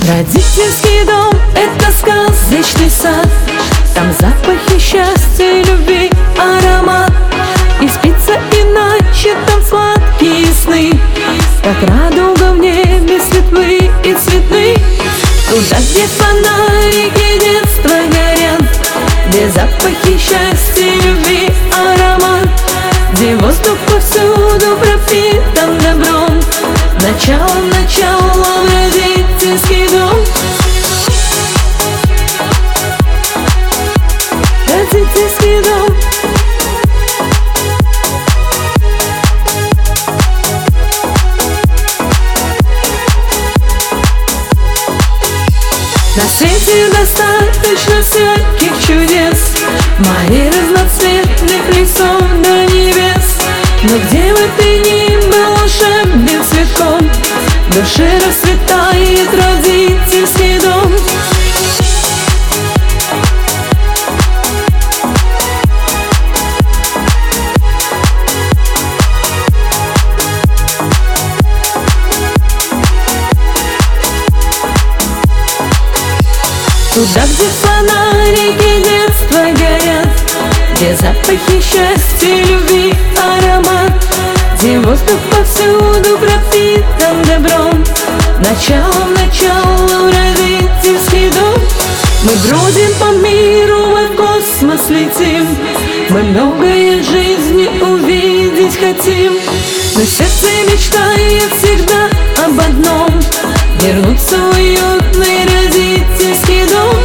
Родительский дом — это сказочный сад. Там запахи счастья, любви, аромат. И спится иначе, там сладкие сны, как радуга в небе, светлые и цветны. Туда, где фонарики детства горят, где запахи счастья, любви, аромат, где воздух повсюду пропитан добром. Начало в родительский дом. Родительский дом. На свете достаточно всяких чудес, морей разноцветных, лесов до небес. Но где бы ты ни был волшебным цветком, в душе расцветает родительский дом. Туда, где фонарики детства горят, где запахи счастья, любви, аромат, где воздух повсюду пропитан добром. Начало в родительский дом. Мы бродим по миру, мы в космос летим, мы многое в жизни увидеть хотим. Но сердце мечтает всегда об одном — вернуться в уютный родительский дом.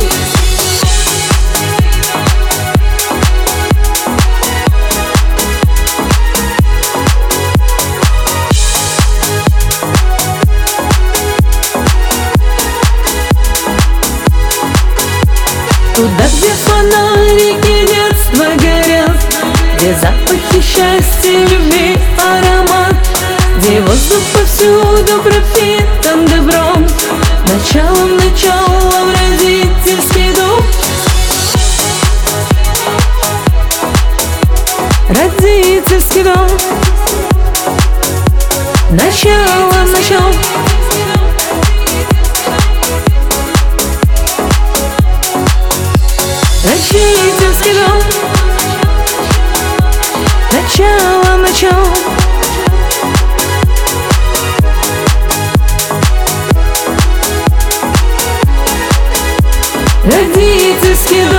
Туда, где фонарики детства горят, где запахи счастья, любви, аромат, где воздух повсюду пропитан добром. Начало в родительский дом. Родительский дом. Начало. Родительский дом. Начало. Родительский дом.